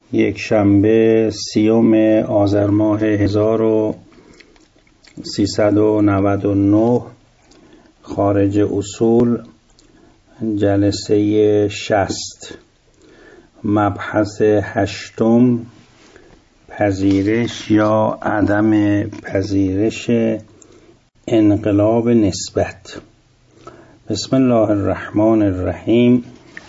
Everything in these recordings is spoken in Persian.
یک شنبه 30 آذر ماه 1399 خارج اصول جلسه 60 مبحث 8 پذیرش یا عدم پذیرش انقلاب نسبت. بسم الله الرحمن الرحیم.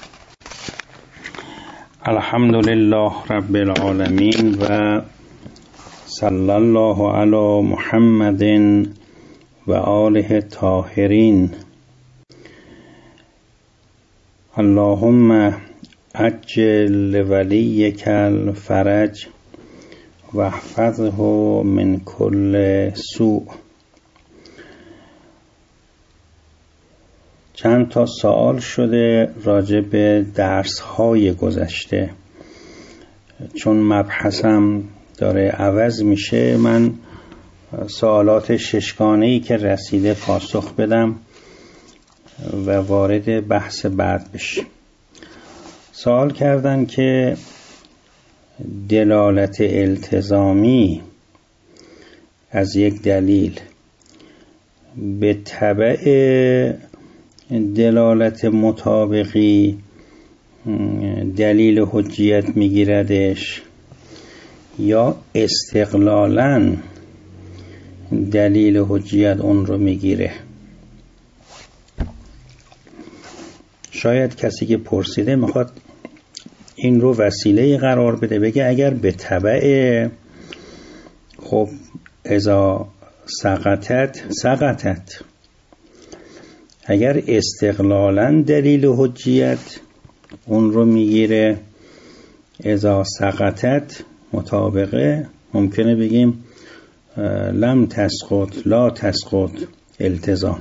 الحمد لله رب العالمین و صلی الله علی محمد و آله الطاهرین. اللهم عجل لولیک الفرج و احفظه من کل سوء. چند تا سوال شده راجع به درس‌های گذشته. چون مبحثم داره عوض میشه، من سوالات ششگانه‌ای که رسیده پاسخ بدم و وارد بحث بعد بشیم. سوال کردن که دلالت التزامی از یک دلیل به تبع دلالت مطابقی دلیل حجیت میگیردش یا استقلالاً دلیل حجیت اون رو میگیره؟ شاید کسی که پرسیده میخواد این رو وسیله قرار بده، بگه اگر به تبع، خب اذا سقطت، اگر استقلالاً دلیل حجیت اون رو میگیره، اذا سقطت مطابقه، ممکنه بگیم لم تسقط، لا تسقط التزام.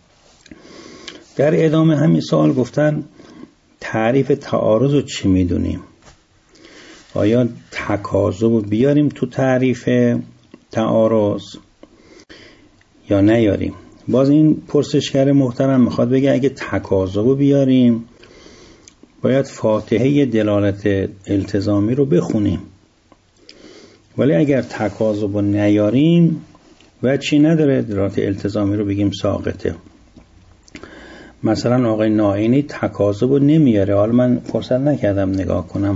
در ادامه همین سوال گفتن تعریف تعارض رو چی میدونیم؟ آیا تکاذب رو بیاریم تو تعریف تعارض یا نیاریم؟ باز این پرسشگر محترم میخواد بگه اگه تکاذب رو بیاریم باید فاتحه دلالت التزامی رو بخونیم، ولی اگر تکاذب رو نیاریم و چی نداره دلالت التزامی رو بگیم ساقطه. مثلا آقای ناینی تکاذب رو نمیاره، حالا من فرصت نکردم نگاه کنم،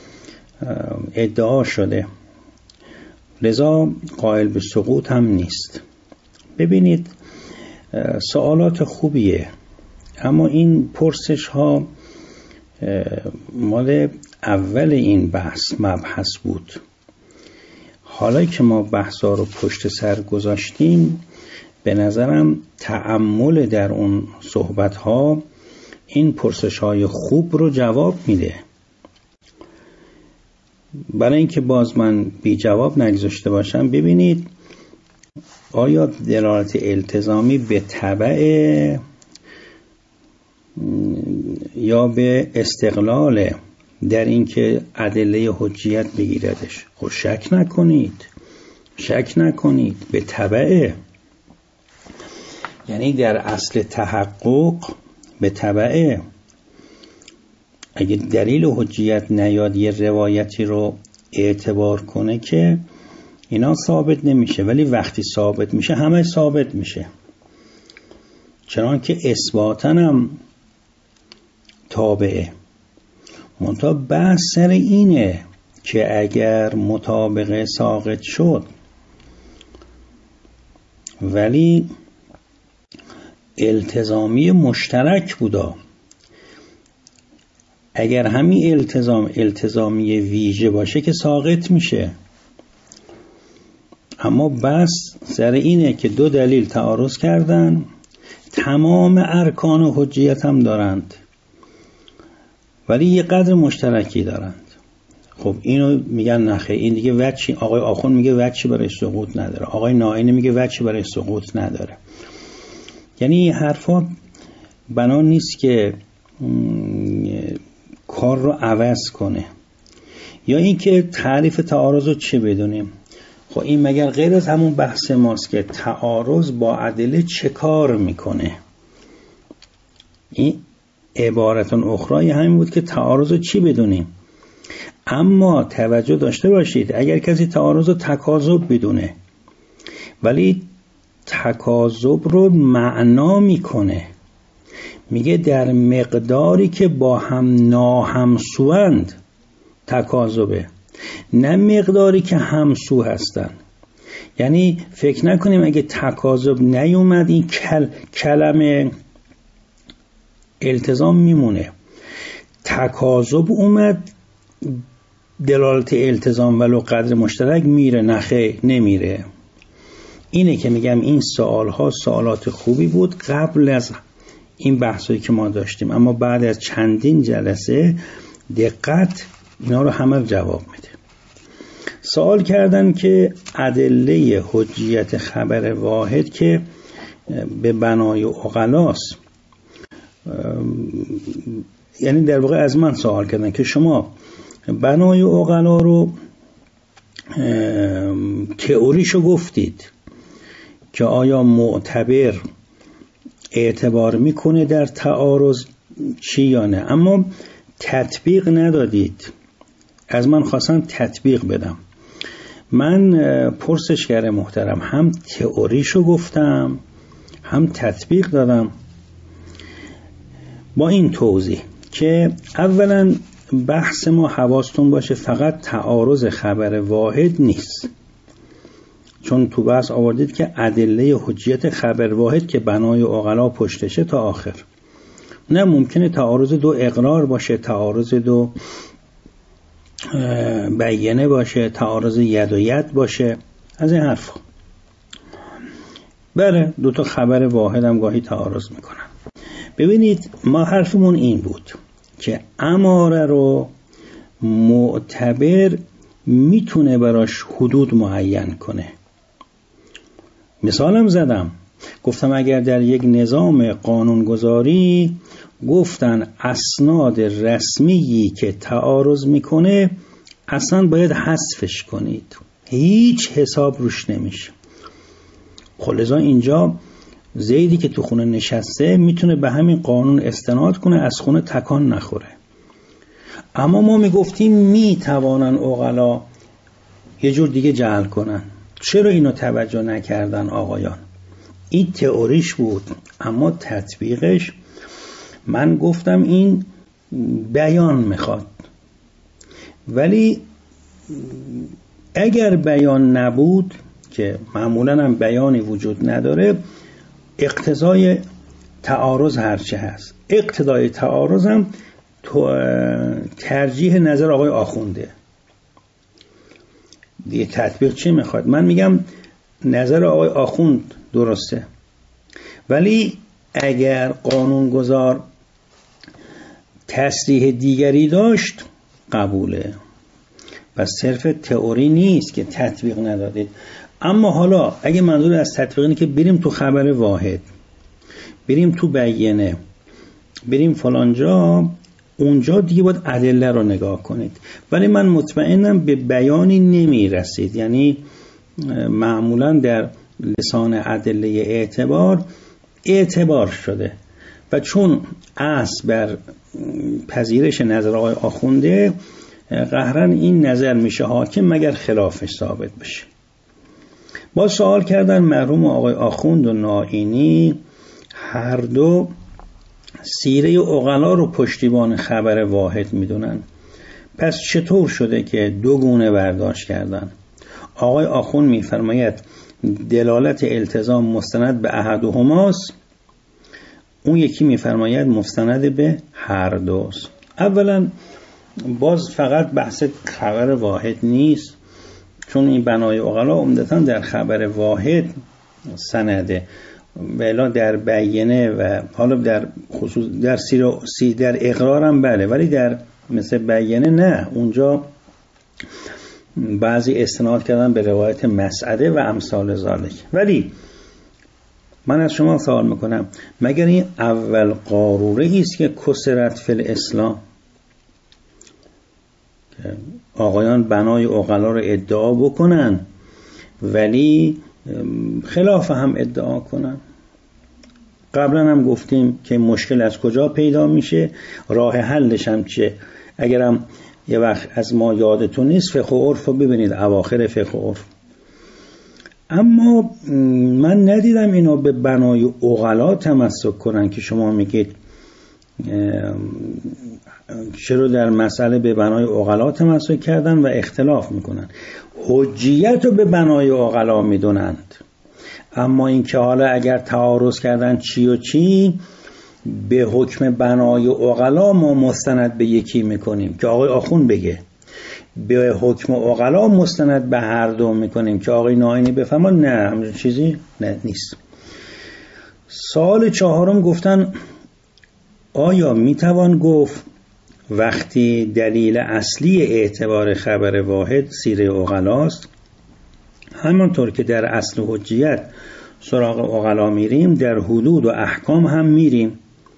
ادعا شده، لذا قائل به سقوط هم نیست. ببینید سوالات خوبیه، اما این پرسش ها مال اول این مبحث بود. حالا که ما بحثا رو پشت سر گذاشتیم، به نظرم تأمل در اون صحبت ها این پرسش های خوب رو جواب میده. برای اینکه باز من بی جواب نگذاشته باشم، ببینید آیا دلالت التزامی به تبع یا به استقلال در اینکه ادله حجیت بگیردش؟ خب شک نکنید به تبع، یعنی در اصل تحقق به تبع. اگه دلیل حجیت نیاد یه روایتی رو اعتبار کنه که اینا ثابت نمیشه، ولی وقتی ثابت میشه همه ثابت میشه، چنان که اثباتاً هم تابعه. منتها بحث سر اینه که اگر مطابقه ساقط شد ولی التزامی مشترک بودا، اگر همین التزامی ویژه باشه که ساقط میشه. اما بس سر اینه که دو دلیل تعارض کردن، تمام ارکان و حجیت هم دارند ولی یه قدر مشترکی دارند. خب اینو میگن نخیر، این دیگه وجهی، آقای آخوند میگه وجهی برای سقوط نداره، آقای ناینی میگه وجهی برای سقوط نداره. یعنی این حرفا بنا نیست که کار رو عوض کنه. یا اینکه تعریف تعارض رو چه بدونیم؟ خب این مگر غیر از همون بحث ماست که تعارض با ادله چه کار میکنه؟ این عبارتون اخرای همین بود که تعارض رو چی بدونیم؟ اما توجه داشته باشید، اگر کسی تعارض و تکاذب بدونه ولی تکاذب رو معنا میکنه، میگه در مقداری که با هم ناهمسوند تکاذبه، نه مقداری که همسو هستن. یعنی فکر نکنیم اگه تکاذب نیومد این کلمه التزام میمونه، تکاذب اومد دلالت التزام ولو قدر مشترک میره، نخه نمیره. اینه که میگم این سوالها سوالات خوبی بود قبل از این بحثایی که ما داشتیم، اما بعد از چندین جلسه دقت اینا رو همه جواب میده. سوال کردن که ادله حجیت خبر واحد که به بنای عقلاست، یعنی در واقع از من سوال کردن که شما بنای عقلا رو تئوریشو گفتید که آیا معتبر اعتبار میکنه در تعارض چی یا نه، اما تطبیق ندادید. از من خواستن تطبیق بدم. من پرسشگر محترم هم تئوریشو گفتم هم تطبیق دادم با این توضیح که اولا بحث ما حواستون باشه فقط تعارض خبر واحد نیست، چون تو بحث آوردید که ادله حجیت خبر واحد که بنای عقلا پشتشه تا آخر. نه، ممکنه تعارض دو اقرار باشه، تعارض دو بیانه باشه، تعارض ید و ید باشه، از این حرف. بله، دو تا خبر واحد هم گاهی تعارض میکنن. ببینید ما حرفمون این بود که اماره رو معتبر میتونه براش حدود معین کنه. مثالم زدم، گفتم اگر در یک نظام قانونگذاری گفتن اسناد رسمی که تعارض میکنه اصلا باید حذفش کنید، هیچ حساب روش نمیشه. خلاصا اینجا زیدی که تو خونه نشسته میتونه به همین قانون استناد کنه، از خونه تکان نخوره. اما ما میگفتیم میتوانن عقلا یه جور دیگه جعل کنن. چرا اینو توجه نکردن آقایان؟ این تئوریش بود، اما تطبیقش من گفتم این بیان میخواد. ولی اگر بیان نبود، که معمولا هم بیانی وجود نداره، اقتضای تعارض هرچه هست. اقتضای تعارض هم ترجیح نظر آقای آخونده. دیگه تطبیق چی میخواد؟ من میگم نظر آقای آخوند درسته، ولی اگر قانونگذار تصریح دیگری داشت قبوله. و صرف تئوری نیست که تطبیق ندادید. اما حالا اگه منظور از تطبیق اینه که بریم تو خبر واحد، بریم تو بیانه، بریم فلانجا، اونجا دیگه باید ادله رو نگاه کنید. ولی من مطمئنم به بیانی نمی رسید. یعنی معمولا در لسان ادله اعتبار شده و چون اصل بر پذیرش نظر آقای آخونده، قهرن این نظر میشه حاکم مگر خلافش ثابت بشه. با سوال کردن مرحوم آقای آخوند و نائینی هر دو سیره عقلا رو پشتیبان خبر واحد میدونن، پس چطور شده که دو گونه برداشت کردن؟ آقای آخوند میفرماید دلالت التزام مستند به احدهماست، اون یکی میفرماید مستند به هر دوست. اولا باز فقط بحث خبر واحد نیست، چون این بنای عقلا عمدتاً در خبر واحد سنده، ولی در بیانه و حالا در خصوص در اقرار هم بله، ولی در مثل بیانه نه. اونجا بعضی استناد کردن به روایت مسعده و امثال ذالک. ولی من از شما سوال میکنم، مگر این اول قاروره است که کسرت فی الاسلام؟ آقایان بنای عقلا رو ادعا بکنن ولی خلاف هم ادعا کنن. قبلا هم گفتیم که مشکل از کجا پیدا میشه، راه حلش هم چیه. اگرم یه وقت از ما یادتون نیست فقه و عرف رو ببینید، اواخر فقه و عرف. اما من ندیدم اینا به بنای عقلا تمسک کنن که شما میگید چرا در مسئله به بنای عقلا تمسک کردن و اختلاف میکنن. حجیت رو به بنای عقلا میدونند، اما این که حالا اگر تعارض کردن چی و چی، به حکم بنای عقلا ما مستند به یکی میکنیم که آقای آخوند بگه، به حکم عقلا مستند به هر دو میکنیم که آقای ناینی بفهمه. نه همچین چیزی نه نیست. سوال چهارم گفتن آیا میتوان گفت وقتی دلیل اصلی اعتبار خبر واحد سیره عقلاست، همانطور که در اصل حجیت سراغ عقلا میریم در حدود و احکام هم میریم؟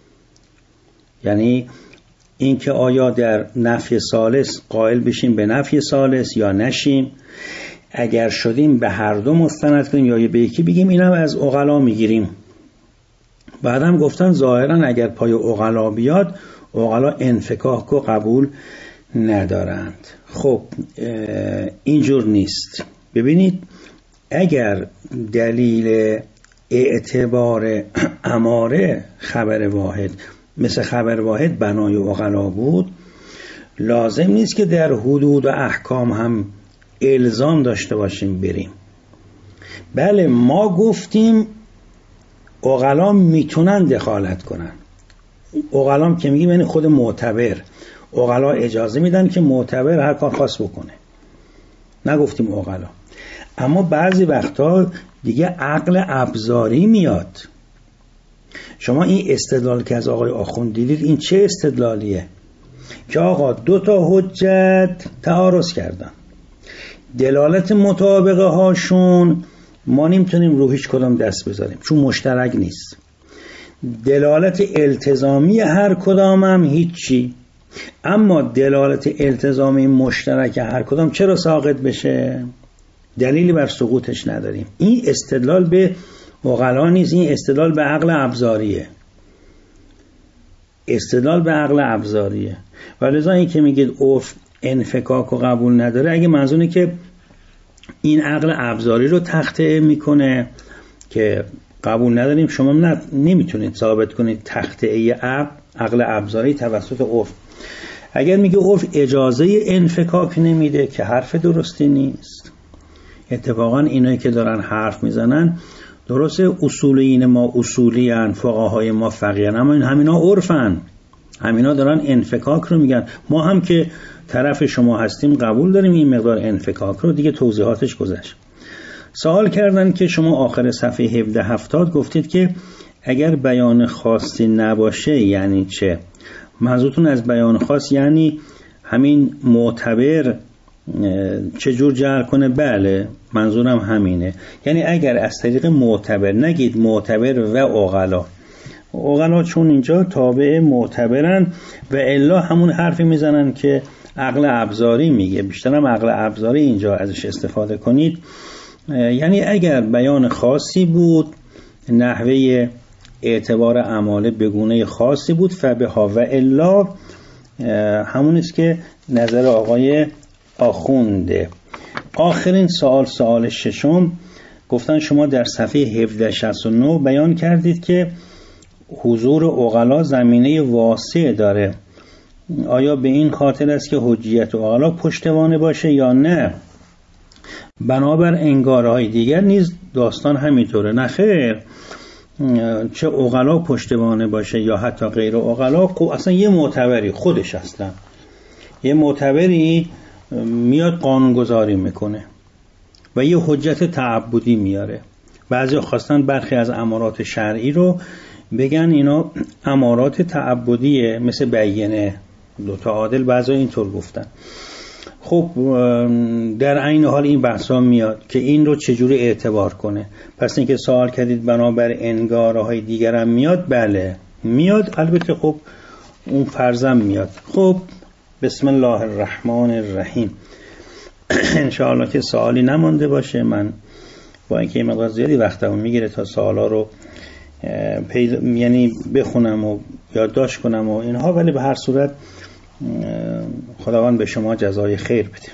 یعنی این که آیا در نفی ثالث قائل بشیم به نفی ثالث یا نشیم، اگر شدیم به هر دو مستند کنیم یا به یکی بگیم، این هم از عقلا میگیریم. بعدم گفتن ظاهرا اگر پای عقلا بیاد عقلا انفکاک و قبول ندارند. خب اینجور نیست. ببینید اگر دلیل اعتبار اماره خبر واحد مثل خبر واحد بنای عقلا بود، لازم نیست که در حدود و احکام هم الزام داشته باشیم بریم. بله ما گفتیم عقلا میتونن دخالت کنن. عقلا که میگیم یعنی خود معتبر، عقلا اجازه میدن که معتبر هر کار خاص بکنه، نگفتیم عقلا. اما بعضی وقتا دیگه عقل ابزاری میاد. شما این استدلال که از آقای آخوند دیدید این چه استدلالیه؟ که آقا دو تا حجت تعارض کردن، دلالت مطابقه هاشون ما نمیتونیم رو هیچ کدام دست بذاریم چون مشترک نیست، دلالت التزامی هر کدام هم هیچی، اما دلالت التزامی مشترک هر کدام چرا ساقط بشه؟ دلیلی بر سقوطش نداریم. این استدلال به عقلا نیست، این استدلال به عقل ابزاریه، استدلال به عقل ابزاریه. و لذا این که میگید عرف انفکاک و قبول نداره، اگه منظوره که این عقل ابزاری رو تخته میکنه که قبول نداریم، شما نمیتونید ثابت کنید تخته عقل ابزاری توسط عرف. اگر میگه عرف اجازه انفکاک نمیده که حرف درستی نیست. اتفاقا اینایی که دارن حرف میزنن درسته اصولین ما اصولی ان، فقهای ما فقیهن، اما همینا عرفن، همینا دارن انفکاک رو میگن. ما هم که طرف شما هستیم قبول داریم این مقدار انفکاک رو، دیگه توضیحاتش گذشت. سوال کردن که شما آخر صفحه 1770 گفتید که اگر بیان خاصی نباشه یعنی چه؟ منظورتون از بیان خاص یعنی همین معتبر چجور جر کنه؟ بله منظورم همینه. یعنی اگر از طریق معتبر، نگید معتبر و عقلا چون اینجا تابع معتبرن و الا همون حرفی میزنن که عقل ابزاری میگه، بیشترم عقل ابزاری اینجا ازش استفاده کنید. یعنی اگر بیان خاصی بود، نحوه اعتبار اعمال بگونه خاصی بود فبها، و الا همون است که نظر آقای آخونده. آخرین سوال ششم گفتن شما در صفحه 1769 بیان کردید که حضور عقلا زمینه واسع داره. آیا به این خاطر است که حجیت عقلا پشتوانه باشه یا نه؟ بنابر انگارهای دیگر نیز داستان همینطوره. نه خیر، چه عقلا پشتوانه باشه یا حتی غیر عقلا، اصلا یه معتبری خودش اصلا یه معتبری میاد قانونگذاری میکنه و یه حجت تعبدی میاره. بعضی خواستن برخی از امارات شرعی رو بگن اینا امارات تعبدیه مثل بیینه، دوتا عادل، بعضی اینطور گفتن. خب در عین حال این بحثا میاد که این رو چجوری اعتبار کنه. پس اینکه سوال کردید بنابر انگارهای دیگر هم میاد، بله میاد، البته خب اون فرضم میاد. خب بسم الله الرحمن الرحیم. انشاءالله که سوالی نمانده باشه. من با اینکه این مقدار زیادی وقتمو میگیره تا سوالا رو یعنی بخونم و یادداشت کنم و اینها، ولی به هر صورت خداوند به شما جزای خیر بده.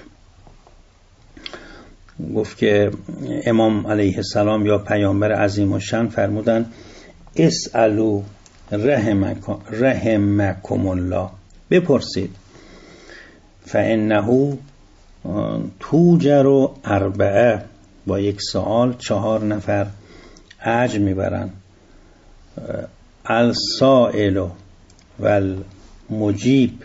گفت که امام علیه السلام یا پیامبر عظیم الشأن فرمودن اسألوا رحمکم الله، بپرسید، فانه توجر اربعه، با یک سوال 4 نفر اجر میبرن، السائل والمجیب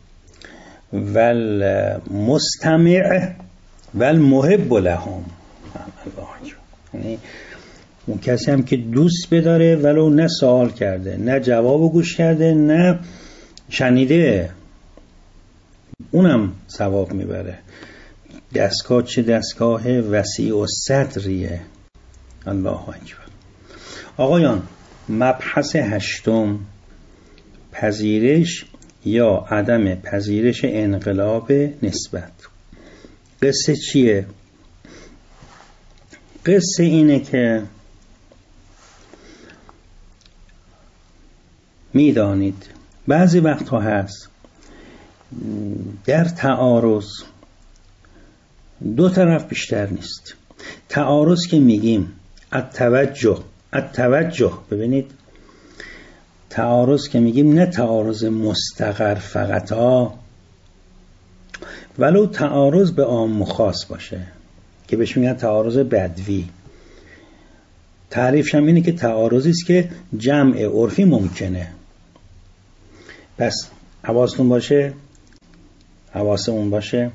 والمستمع والمحب لهم. یعنی اون کسی هم که دوست بداره ولو نه سوال کرده، نه جواب گوش کرده، نه شنیده، اونم ثواب میبره. دستگاه چه دستگاه وسیع و صدریه. الله اکبر. آقایان، مبحث 8، پذیرش یا عدم پذیرش انقلاب نسبت. قصه چیه؟ قصه اینه که میدانید بعضی وقتها هست در تعارض 2 طرف بیشتر نیست. تعارض که میگیم التوجه، ببینید تعارض که میگیم نه تعارض مستقر فقط ولو تعارض به عام و خاص باشه که بهش میگن تعارض بدوی. تعریفش هم اینه که تعارضی است که جمع عرفی ممکنه. پس حواستون باشه، حواسمون باشه.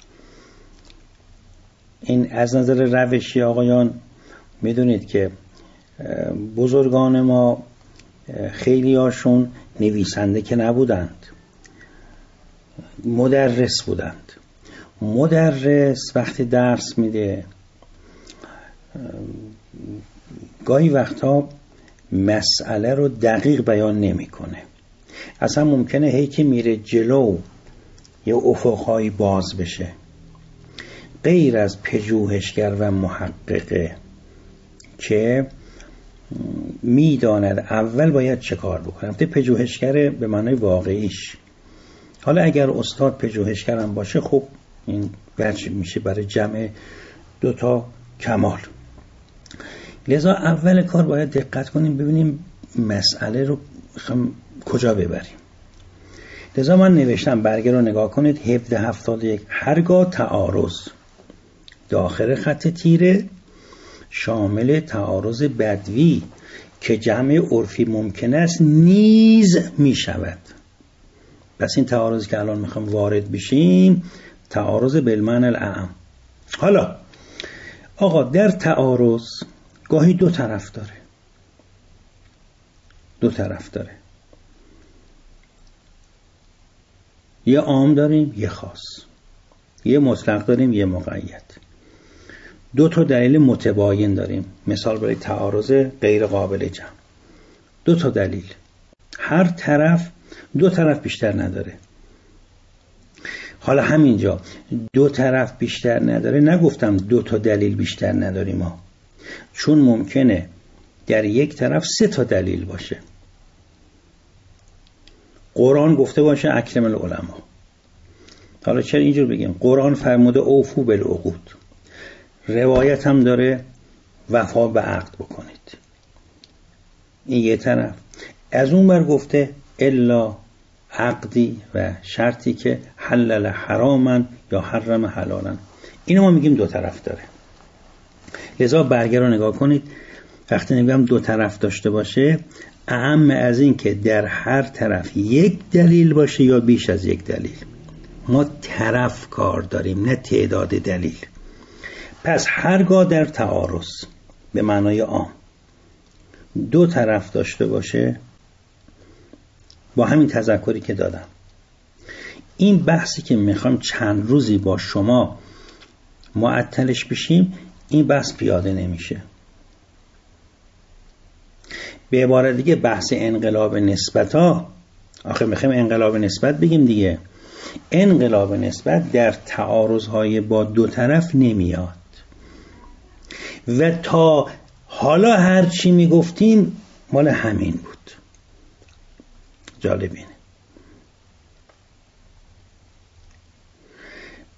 این از نظر روشی آقایان میدونید که بزرگان ما خیلی هاشون نویسنده که نبودند، مدرس بودند. مدرس وقتی درس میده گاهی وقتا مسئله رو دقیق بیان نمیکنه. اصلا ممکنه هی که میره جلو یه افقهایی باز بشه. غیر از پژوهشگر و محققه که میداند اول باید چه کار بکنه. پژوهشگر به معنای واقعیش. حالا اگر استاد پژوهشگر هم باشه خب این وجه میشه برای جمع 2 کمال. لذا اول کار باید دقت کنیم ببینیم مسئله رو کجا ببریم. لذا من نوشتم، برگه رو نگاه کنید، 1771 هرگاه تعارض داخل خط تیره شامل تعارض بدوی که جمع عرفی ممکن است نیز می شود. پس این تعارضی که الان میخوام وارد بشیم تعارض بالمعنی الاعم. حالا آقا در تعارض گاهی 2 طرف داره. 2 طرف داره. یه عام داریم یه خاص، یه مطلق داریم یه مقید. 2 دلیل متباین داریم. مثال برای تعارض غیر قابل جمع 2 دلیل. هر طرف 2 طرف بیشتر نداره. حالا همینجا 2 طرف بیشتر نداره، نگفتم 2 دلیل بیشتر نداریم ما، چون ممکنه در یک طرف 3 دلیل باشه. قرآن گفته باشه اکرم العلماء. حالا چرا اینجور بگیم؟ قرآن فرموده اوفو بالعقود. روایت هم داره وفا به عقد بکنید. این یه طرف. از اون بر گفته الا عقدی و شرطی که حلل حرامن یا حرم حلالن. اینو ما میگیم 2 طرف داره. لذا برگه رو نگاه کنید، وقتی میگم 2 طرف داشته باشه اعم از این که در هر طرف 1 دلیل باشه یا بیش از 1 دلیل. ما طرف کار داریم نه تعداد دلیل. پس هرگاه در تعارض به معنای عام 2 طرف داشته باشه، با همین تذکری که دادم، این بحثی که میخوام چند روزی با شما معطلش بشیم این بحث پیاده نمیشه. به عبارت دیگه بحث انقلاب نسبت ها، آخه میخوایم انقلاب نسبت بگیم دیگه، انقلاب نسبت در تعارضهای با 2 طرف نمیاد و تا حالا هر چی میگفتیم مال همین بود. جالب اینه.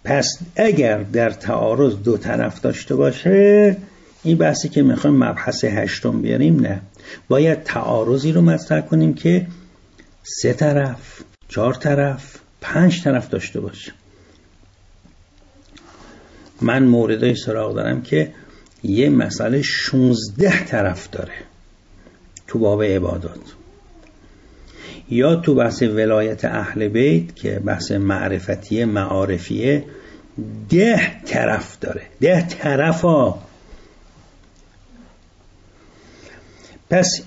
پس اگر در تعارض دو طرف داشته باشه، این بحثی که میخوایم مبحث هشتم بیاریم، نه، باید تعارضی رو مطرح کنیم که 3 طرف، 4 طرف، 5 طرف داشته باشه. من موردای سراغ دارم که یه مسئله 16 طرف داره تو باب عبادات، یا تو بحث ولایت اهل بیت که بحث معرفتیه معارفیه 10 طرف داره، 10 طرف ها. پس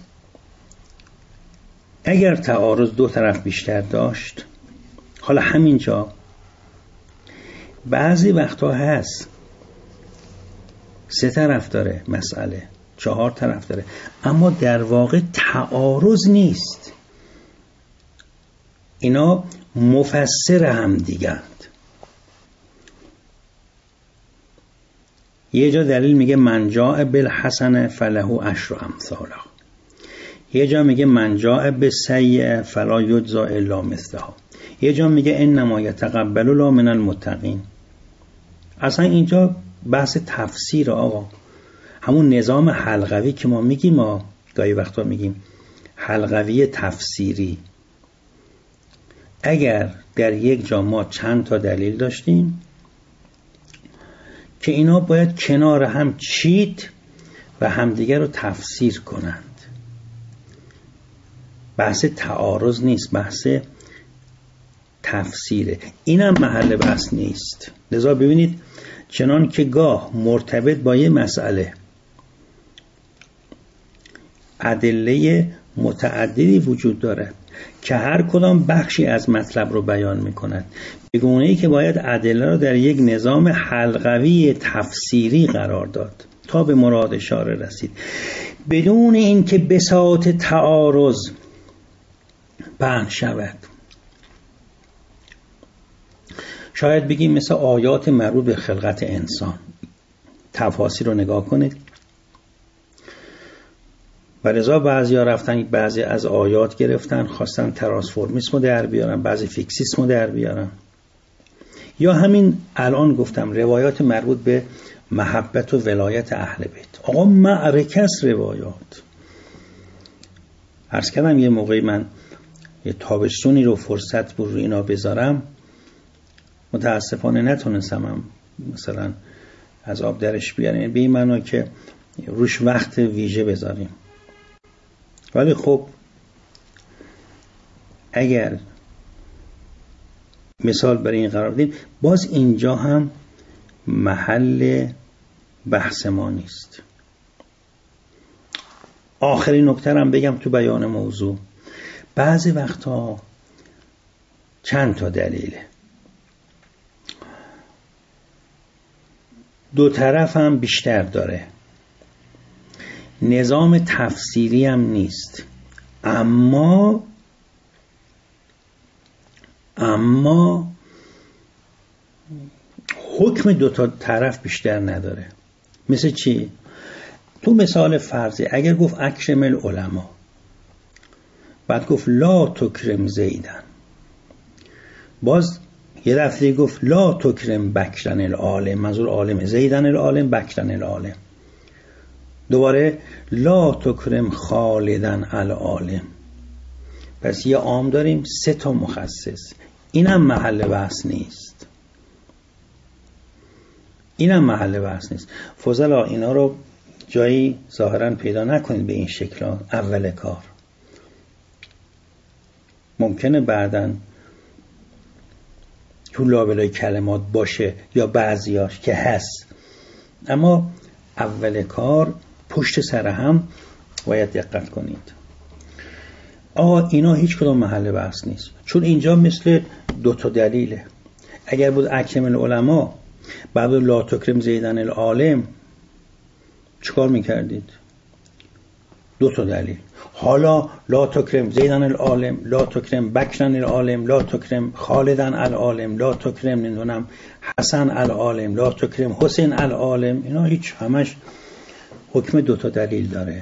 اگر تعارض دو طرف بیشتر داشت، حالا همینجا بعضی وقتا هست 3 طرف داره مسئله، 4 طرف داره، اما در واقع تعارض نیست، اینا مفسر هم دیگند. یه جا دلیل میگه من جاء بالحسنه فله عشر امثالها، یه جا میگه من جاء بالسیئه فلا یجزی الا مثلها، یه جا میگه انما یتقبل الله من المتقین. اصلا اینجا بحث تفسیر آقا، همون نظام حلقوی که ما میگیم، ما گاهی وقتا میگیم حلقوی تفسیری. اگر در یک جا ما چند تا دلیل داشتیم که اینا باید کنار هم چید و همدیگر رو تفسیر کنند، بحث تعارض نیست، بحث تفسیره، اینم محل بحث نیست. لذا ببینید چنان که گاه مرتبط با یه مسئله ادله متعددی وجود داره که هر کدام بخشی از مطلب رو بیان میکند، به گونه‌ای که باید ادله رو در یک نظام حلقوی تفسیری قرار داد تا به مراد اشاره رسید، بدون اینکه بساط تعارض پهن شود. شاید بگیم مثل آیات مربوط به خلقت انسان، تفاسیر رو نگاه کنید، و لذا بعضیا رفتن بعضی از آیات گرفتن خواستن ترانسفورمیسم رو در بیارن، بعضی فیکسیسم رو در بیارن، یا همین الان گفتم روایات مربوط به محبت و ولایت اهل بیت. آقا معرکه است روایات. عرض کردم یه موقعی من یه تابستونی رو فرصت بود رو اینا بذارم، متاسفانه نتونستم مثلا از آب درش بیاریم، به این معنا که روش وقت ویژه بذاریم. ولی خب اگر مثال برای این قرار بدیم، باز اینجا هم محل بحث ما نیست. آخرین نکته هم بگم تو بیان موضوع، بعضی وقتا چند تا دلیله، دو طرف هم بیشتر داره، نظام تفسیری هم نیست، اما حکم دو تا طرف بیشتر نداره. مثل چی؟ تو مثال فرضی اگر گفت اکرم العلماء، بعد گفت لا تکرم زیدن، باز یه دفعه گفت لا تکرم بکرن العالم، منظور عالم زیدن العالم بکرن العالم، دوباره لا تکرم خالدن العالم. پس یه عام داریم، 3 تا مخصص. اینم محل بحث نیست، اینم محل بحث نیست. فضلا اینا رو جایی ظاهرا پیدا نکنید به این شکل اول کار. ممکنه بعداً تو لابلای کلمات باشه یا بعضیاش که هست، اما اول کار پشت سر هم باید دقت کنید. اینا هیچ کدوم محل بحث نیست، چون اینجا مثل 2 تا دلیله. اگر بود اکرم العلماء بعد لا تکرم زیدن العالم، چیکار میکردید؟ 2 تا دلیل. حالا لا تکرم زیدن العالم، لا تکرم بکرن العالم، لا تکرم خالدن العالم، لا تکرم نمیدونم حسن العالم، لا تکرم حسین العالم، اینا هیچ همش حکم 2 تا دلیل داره.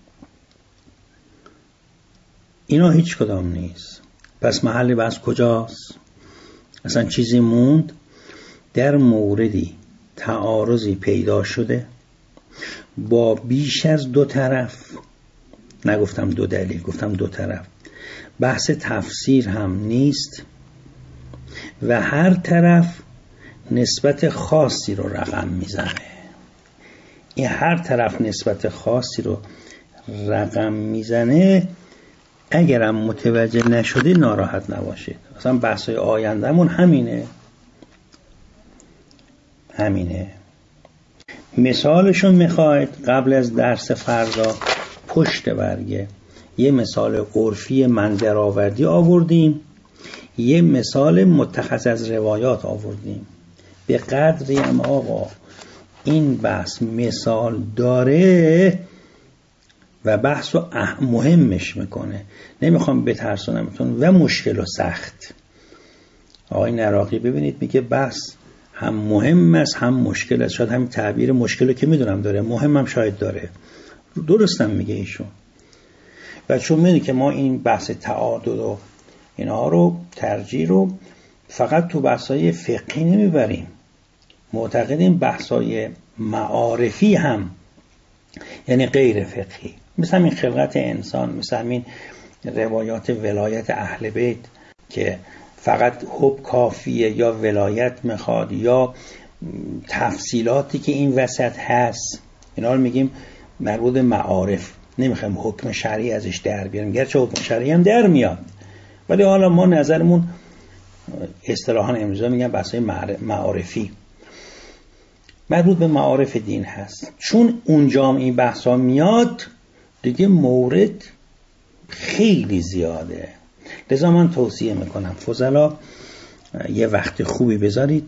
اینا هیچ کدام نیست. پس محل بحث کجاست؟ اصلا چیزی موند؟ در موردی تعارضی پیدا شده با بیش از دو طرف، نگفتم دو دلیل، گفتم دو طرف، بحث تفسیر هم نیست و هر طرف نسبت خاصی رو رقم میزنه. این هر طرف نسبت خاصی رو رقم میزنه، اگرم متوجه نشده ناراحت نباشید. مثلا بحثای آیندهمون همینه. مثالشون میخواید قبل از درس فردا پشت برگه یه مثال عرفی من درآوردی آوردیم، یه مثال متخذ از روایات آوردیم. به قدری هم آقا این بحث مثال داره و بحث رو مهمش میکنه، نمیخوام بترسونمتون و مشکل و سخت. آقای نراقی ببینید میگه بحث هم مهم است هم مشکل است. شاید همین تعبیر مشکل رو که میدونم داره، مهمم شاید داره، درستم میگه ایشون. و چون میدونی که ما این بحث تعادل و اینا رو ترجیح رو فقط تو بحثای فقهی نمیبریم، معتقدیم بحثای معارفی هم، یعنی غیر فقهی، مثل همین خلقت انسان، مثل همین روایات ولایت اهل بیت که فقط حب کافیه یا ولایت میخواد یا تفصیلاتی که این وسط هست، اینا رو میگیم مربوط معارف. نمیخوایم حکم شرعی ازش در بیاریم، گرچه حکم شرعی هم در میاد، ولی حالا ما نظرمون اصطلاحاً امروزه میگن بحثای معارفی، مربوط به معارف دین هست. چون اونجا هم این بحثا میاد دیگه مورد خیلی زیاده. لذا من توصیه میکنم فضلا یه وقت خوبی بذارید.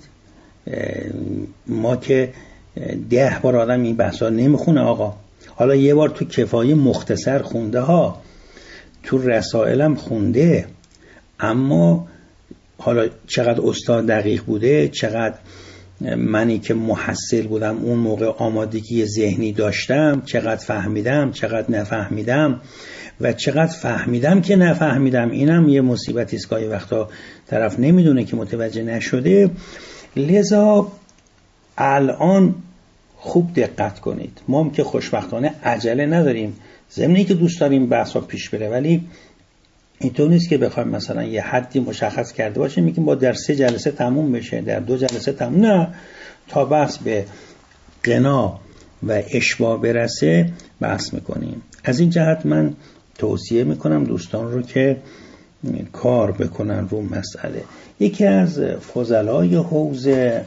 ما که 10 بار آدم این بحثا نمیخونه آقا، حالا یه بار تو کفایه مختصر خونده ها، تو رسائلم خونده، اما حالا چقدر استاد دقیق بوده، چقدر منی که محصل بودم اون موقع آمادگی ذهنی داشتم، چقدر فهمیدم چقدر نفهمیدم و چقدر فهمیدم که نفهمیدم، اینم یه مصیبتی است. گاهی وقتا طرف نمیدونه که متوجه نشده. لذا الان خوب دقت کنید. ما هم که خوشبختانه عجله نداریم، ضمن اینکه دوست داریم بحثا پیش بره، ولی اینطور نیست که بخوایم مثلا یه حدی مشخص کرده باشیم میگیم با در 3 جلسه تموم بشه، در 2 جلسه تموم، نه، تا بحث به غنا و اشباع برسه بحث میکنیم. از این جهت من توصیه میکنم دوستان رو که کار بکنن رو مسئله. یکی از فضلای حوزه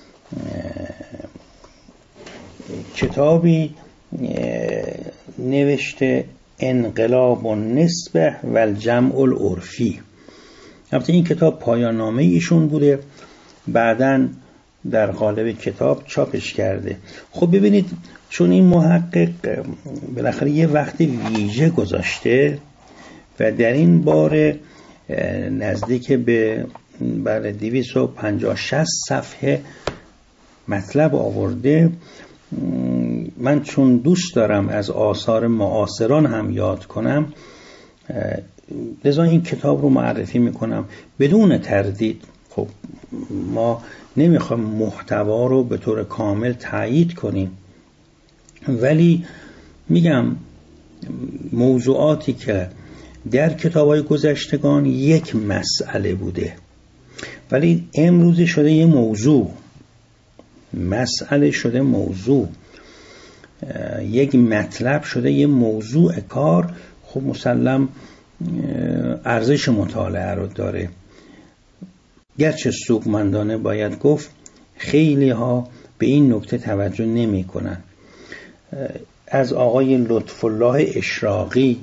کتابی نوشته انقلاب النسبه و الجمع العرفی. البته این کتاب پایان نامه ایشون بوده، بعداً در قالب کتاب چاپش کرده. خب ببینید چون این محقق بالاخره یه وقت ویژه گذاشته و در این باره نزدیک به 250-60 صفحه مطلب آورده. من چون دوست دارم از آثار معاصران هم یاد کنم، لذا این کتاب رو معرفی میکنم بدون تردید. خب ما نمیخوایم محتوا رو به طور کامل تایید کنیم، ولی میگم موضوعاتی که در کتاب‌های گذشتگان یک مسئله بوده ولی امروز شده یه موضوع، مسئله شده موضوع، یک مطلب شده یه موضوع کار، خب مسلم ارزش مطالعه رو داره. گرچه سوگمندانه باید گفت خیلی ها به این نکته توجه نمی کنن. از آقای لطف الله اشراقی،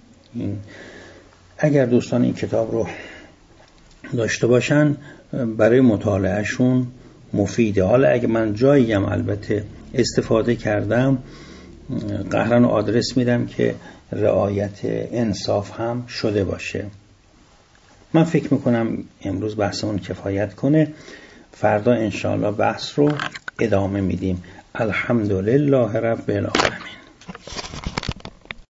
اگر دوستان این کتاب رو داشته باشن برای مطالعهشون مفیده. حالا اگه من جایی هم البته استفاده کردم قهرن آدرس میدم که رعایت انصاف هم شده باشه. من فکر میکنم امروز بحثمون کفایت کنه، فردا انشاءالله بحث رو ادامه میدیم. الحمدلله رب العالمین.